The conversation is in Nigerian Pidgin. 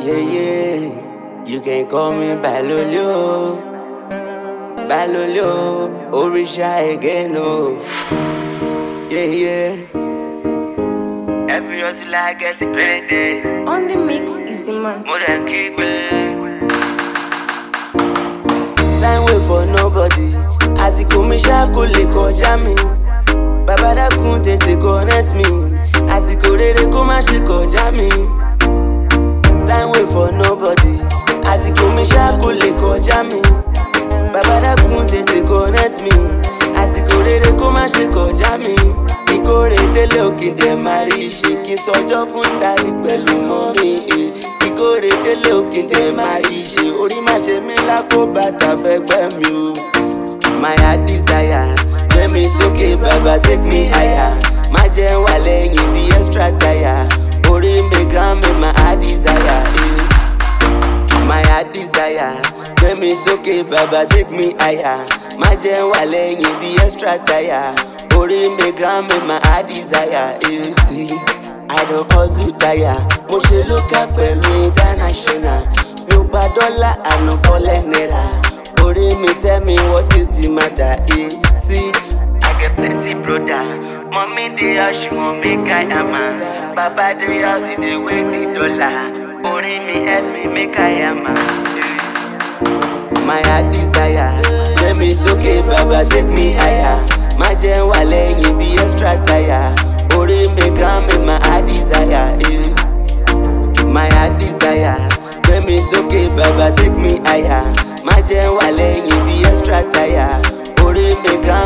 yeah. You can call me Balolio, Balolio, Orisha again, oh. Yeah. Every hustle I get it payday. On the mix is the man. More than kick time wait for nobody. Àsìkò mi ṣá kò lè kọjá mi. Bàbá dákun tètè connect me. Àsìkò rere kó má ṣe kọjá mi. Time wait for nobody. Àsìkò mi ṣá kò lè kọjá mi. Bàbá dákun tètè connect me. Àsìkò rere kó má ṣe kọjá mi. Ìkórè délé òkè dẹ̀ máa rí ṣe kí n sọjọ́ fún dárí pẹ̀lú mọ́mí. Ìkórè délé òkè dẹ̀ máa rí ṣe orí má ṣe mí lákó bàtà fẹ́ gbẹ́ mi o. My heart desire, gbé mi sókè bàbá take me higher. Má jẹ́ wà lẹ́yìn bí extra tire. Orí mi grand mi my heart desire. My heart desire, gbé mi sókè bàbá take me higher. Má jẹ́ wà lẹ́yìn bí extra tire. Orí mi grand mi my heart desire. See, I don't hustle tire. Mo ṣe local pẹ̀lú international. Mi ò gba dọ́là àná kọ́lẹ̀ náírà. Orí mi tell me what is the matter. See, I get plenty brother. Mommy dey house she wan make I am a. Baba dey house he dey wait the dollar. Orí mi help me make I am a. My heart desire, gbé mi sókè bàbá take me higher. Má jẹ́ wà lẹ́yìn bí extra tire. Orí mi grand mi my heart desire. My heart desire, gbé mi sókè bàbá take me higher. Má jẹ́ wà lẹ́yìn bí extra tire. Orí mi grand